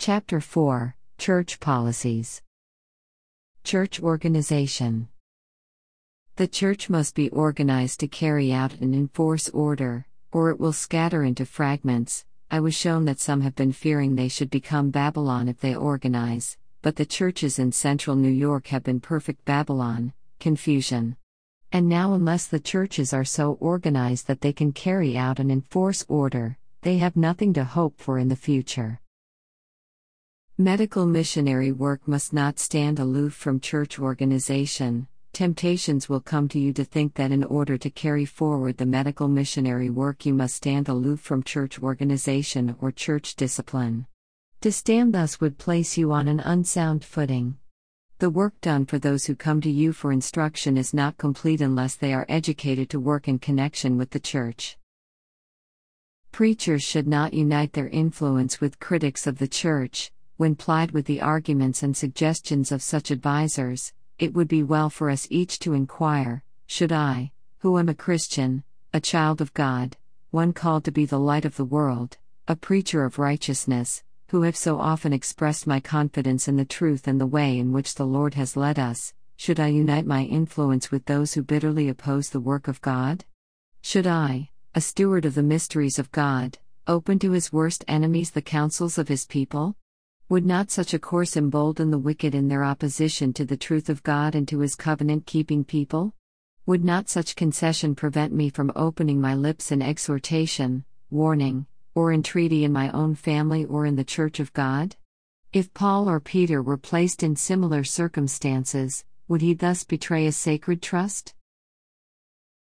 Chapter 4 Church Policies. Church Organization. The church must be organized to carry out and enforce order, or it will scatter into fragments. I was shown that some have been fearing they should become Babylon if they organize, but the churches in central New York have been perfect Babylon, confusion. And now, unless the churches are so organized that they can carry out and enforce order, they have nothing to hope for in the future. Medical missionary work must not stand aloof from church organization. Temptations will come to you to think that in order to carry forward the medical missionary work you must stand aloof from church organization or church discipline. To stand thus would place you on an unsound footing. The work done for those who come to you for instruction is not complete unless they are educated to work in connection with the church. Preachers should not unite their influence with critics of the church. When plied with the arguments and suggestions of such advisers, it would be well for us each to inquire, should I, who am a Christian, a child of God, one called to be the light of the world, a preacher of righteousness, who have so often expressed my confidence in the truth and the way in which the Lord has led us, should I unite my influence with those who bitterly oppose the work of God? Should I, a steward of the mysteries of God, open to his worst enemies the counsels of his people? Would not such a course embolden the wicked in their opposition to the truth of God and to his covenant-keeping people? Would not such concession prevent me from opening my lips in exhortation, warning, or entreaty in my own family or in the Church of God? If Paul or Peter were placed in similar circumstances, would he thus betray a sacred trust?